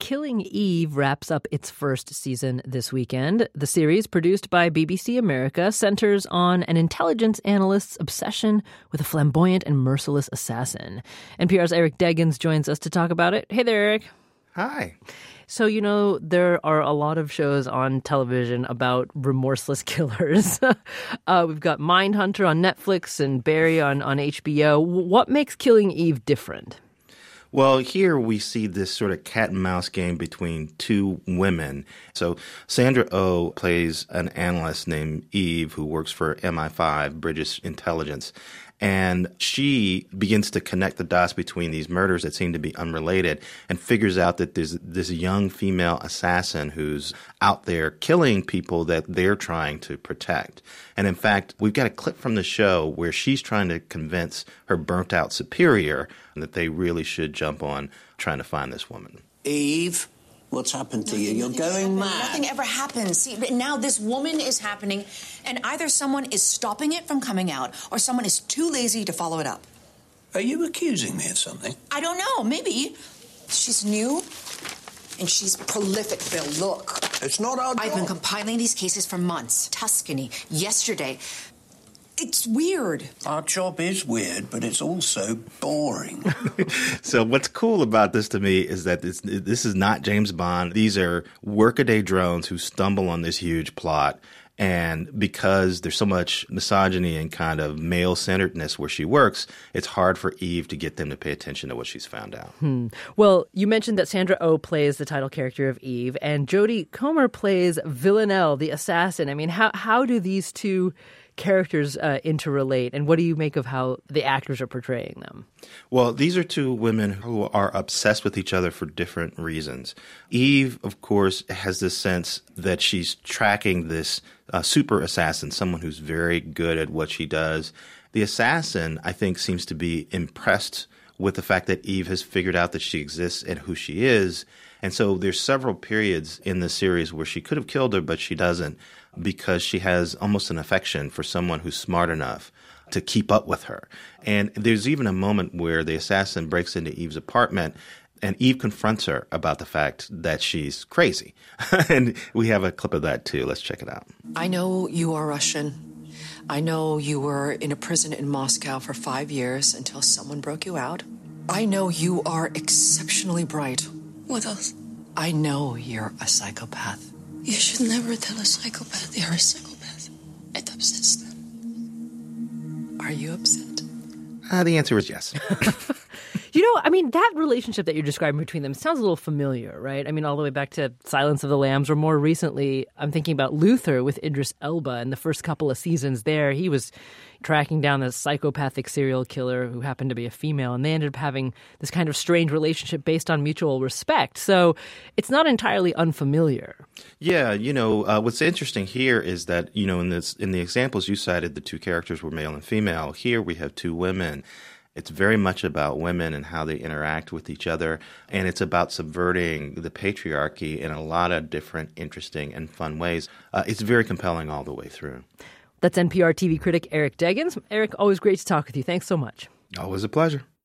Killing Eve wraps up its first season this weekend. The series, produced by BBC America, centers on an intelligence analyst's obsession with a flamboyant and merciless assassin. NPR's Eric Deggans joins us to talk about it. Hey there, Eric. Hi. So, there are a lot of shows on television about remorseless killers. We've got Mindhunter on Netflix and Barry on HBO. What makes Killing Eve different? Well, here we see this sort of cat and mouse game between two women. So Sandra Oh plays an analyst named Eve who works for MI5, British intelligence. And she begins to connect the dots between these murders that seem to be unrelated and figures out that there's this young female assassin who's out there killing people that they're trying to protect. And in fact, we've got a clip from the show where she's trying to convince her burnt-out superior that they really should jump on trying to find this woman. Eve, what's happened to you? You're going mad. Nothing ever happens. See, but now this woman is happening, and either someone is stopping it from coming out, or someone is too lazy to follow it up. Are you accusing me of something? I don't know. Maybe. She's new, and she's prolific, Phil. Look. It's not our job. I've been compiling these cases for months. Tuscany, yesterday. It's weird. Our job is weird, but it's also boring. So what's cool about this to me is that this is not James Bond. These are workaday drones who stumble on this huge plot. And because there's so much misogyny and kind of male-centeredness where she works, it's hard for Eve to get them to pay attention to what she's found out. Well, you mentioned that Sandra Oh plays the title character of Eve, and Jodie Comer plays Villanelle, the assassin. I mean, how do these two characters interrelate, and what do you make of how the actors are portraying them? Well, these are two women who are obsessed with each other for different reasons. Eve, of course, has this sense that she's tracking this super assassin, someone who's very good at what she does. The assassin, I think, seems to be impressed with the fact that Eve has figured out that she exists and who she is. And so there's several periods in the series where she could have killed her, but she doesn't, because she has almost an affection for someone who's smart enough to keep up with her. And there's even a moment where the assassin breaks into Eve's apartment and Eve confronts her about the fact that she's crazy. And we have a clip of that too. Let's check it out. I know you are Russian. I know you were in a prison in Moscow for 5 years until someone broke you out. I know you are exceptionally bright. What else? I know you're a psychopath. You should never tell a psychopath you're a psychopath. It upsets them. Are you upset? The answer is yes. That relationship that you're describing between them sounds a little familiar, right? I mean, all the way back to Silence of the Lambs, or more recently, I'm thinking about Luther with Idris Elba. In the first couple of seasons there, he was tracking down this psychopathic serial killer who happened to be a female, and they ended up having this kind of strange relationship based on mutual respect. So it's not entirely unfamiliar. Yeah, what's interesting here is that, in the examples you cited, the two characters were male and female. Here we have two women. It's very much about women and how they interact with each other, and it's about subverting the patriarchy in a lot of different interesting and fun ways. It's very compelling all the way through. That's NPR TV critic Eric Deggans. Eric, always great to talk with you. Thanks so much. Always a pleasure.